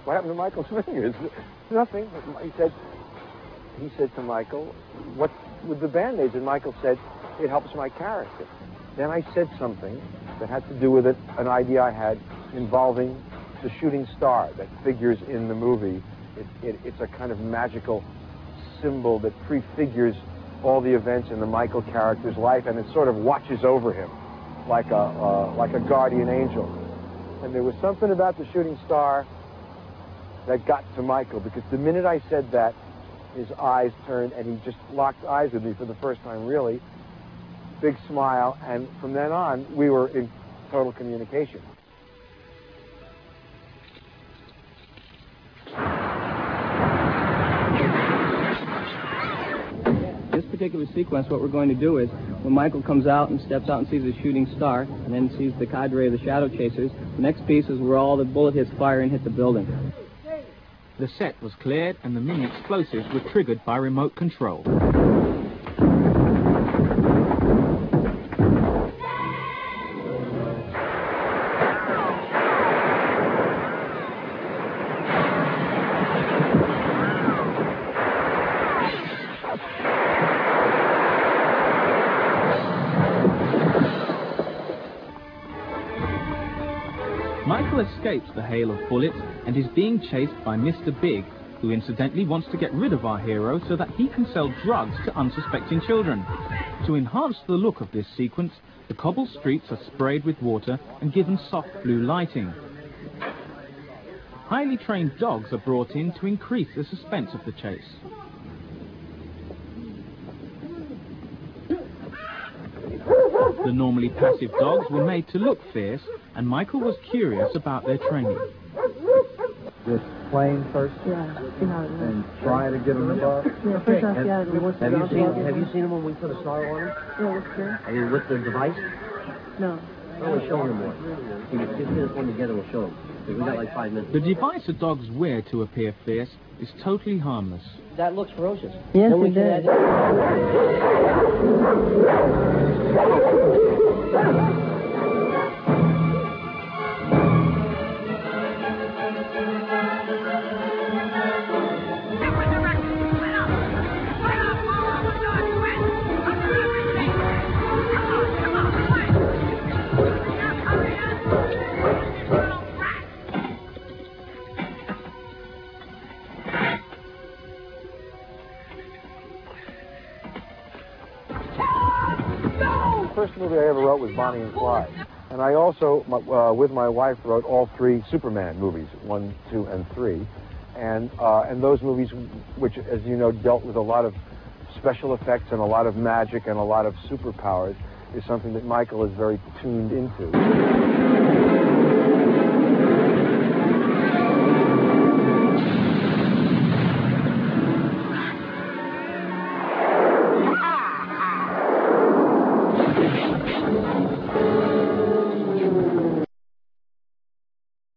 what happened to Michael's fingers? Nothing. He said to Michael, what with the Band-Aids? And Michael said, it helps my character. Then I said something that had to do with it, an idea I had involving the shooting star that figures in the movie. It's a kind of magical symbol that prefigures all the events in the Michael character's life, and it sort of watches over him like a guardian angel. And there was something about the shooting star that got to Michael, because the minute I said that, his eyes turned, and he just locked eyes with me for the first time, really. Big smile, and from then on, we were in total communication. This particular sequence, what we're going to do is, when Michael comes out and steps out and sees the shooting star, and then sees the cadre of the shadow chasers, the next piece is where all the bullet hits fire and hit the building. The set was cleared and the mini explosives were triggered by remote control. Michael escapes the hail of bullets and is being chased by Mr. Big, who incidentally wants to get rid of our hero so that he can sell drugs to unsuspecting children. To enhance the look of this sequence, the cobbled streets are sprayed with water and given soft blue lighting. Highly trained dogs are brought in to increase the suspense of the chase. The normally passive dogs were made to look fierce, and Michael was curious about their training. Just playing first? Yeah. And try to get them above? Yeah, first off, yeah. Have you seen them when we put a star on them? Yeah, what's there? I mean, with the device? No. Oh, we're showing them one. If you get this one together, we'll show them. We got like 5 minutes. The device the dogs wear to appear fierce is totally harmless. That looks ferocious. Yes, Then we it can does. The first movie I ever wrote was Bonnie and Clyde. And I also, with my wife, wrote all 3 Superman movies, 1, 2, and 3. And those movies, which, as you know, dealt with a lot of special effects and a lot of magic and a lot of superpowers, is something that Michael is very tuned into.